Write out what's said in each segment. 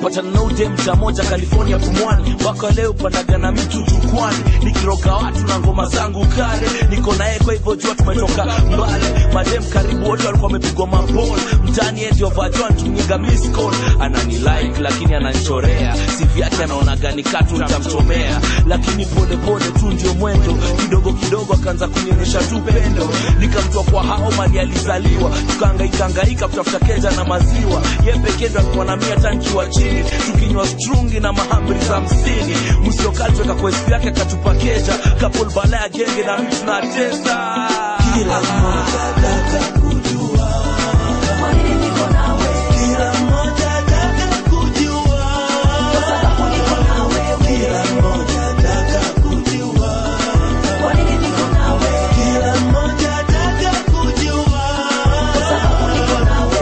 Nilipatana na udemja moja California Pumwani, wako leo panaga na mitu jukwani, nikiroga watu na ngoma zangu kale, niko naye kwa hivyo jua tumetoka mbali. Madem karibu wote walikuwa wamepigwa maball, mtani ndio vajon tumiga miss call. Anani like lakini ananichorea, CV yake anaona gani katu nitamchomea, lakini pole pole tu ndio mwendo, kidogo kidogo akaanza kunionyesha tu pendo. Nikamtoa kwa hao mali alizaliwa, tukahangaika kutafuta keja na maziwa, yeye pekee ndo alikuwa na 100 tanki wa chini, tukinywa strungi na mahamri za 50. Msiokali weka kwa SP yake akatupa keja, couple balaya genge na mtu na tesa. Kila mmoja anataka kujua kwa nini niko nawe, kila mmoja anataka kujua kwa sababu niko nawe, kila mmoja anataka kujua kwa nini niko nawe, kila mmoja anataka kujua kwa sababu niko nawe.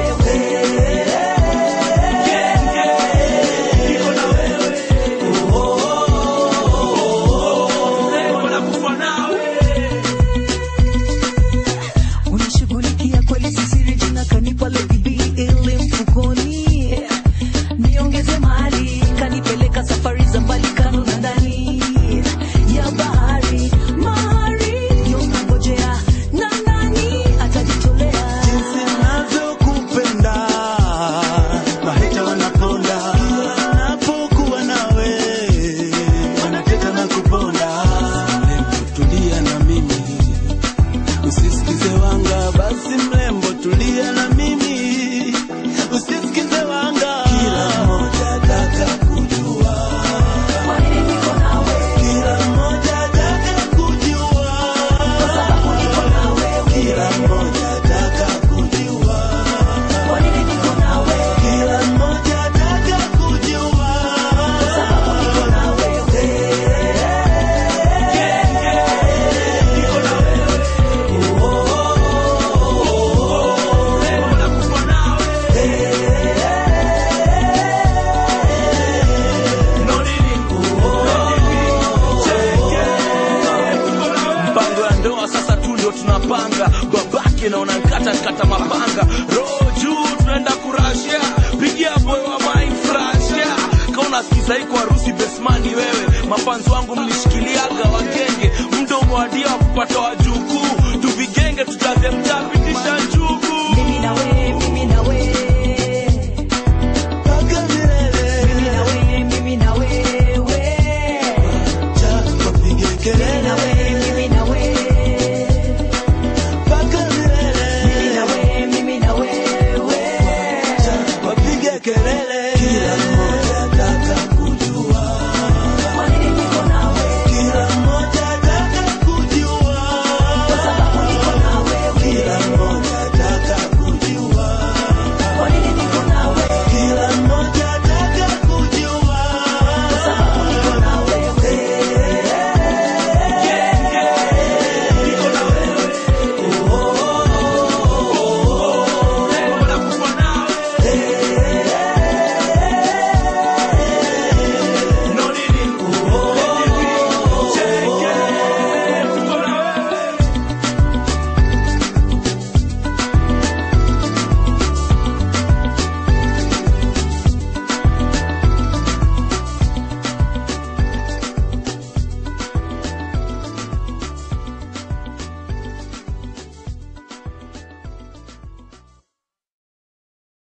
Niongeze mali, kanipeleka safari za mbali kando na ndani ya bahari. Mahari, yonangojea na nani atajitolea. Jinsi ninavyokupenda, maheta wanaponda, napokuwa nawe, wanateta na kuponda. Mlembo tulia na mimi, usisikize wanga, basi mlembo tulia na mimi, usisikize wanga. Kila mmoja anataka kujua kwa nini niko nawe, kila mmoja anataka kujua kwa sababu niko nawe, kila mmoja anataka kujua kwa nini niko nawe, kila mmoja anataka kujua kwa sababu niko nawe. Mpango ya ndoa sasa tu ndio tunapanga, babake na unankata mapanga, roho juu tunaenda kurashia, pigia boy wa my frashia. Kaona sikiza iko harusi besmani wewe, mapanzi wangu mlishikiliaga wagenge, mdomo wadia kupata wajukuu, tuvigenge tutaze mtapi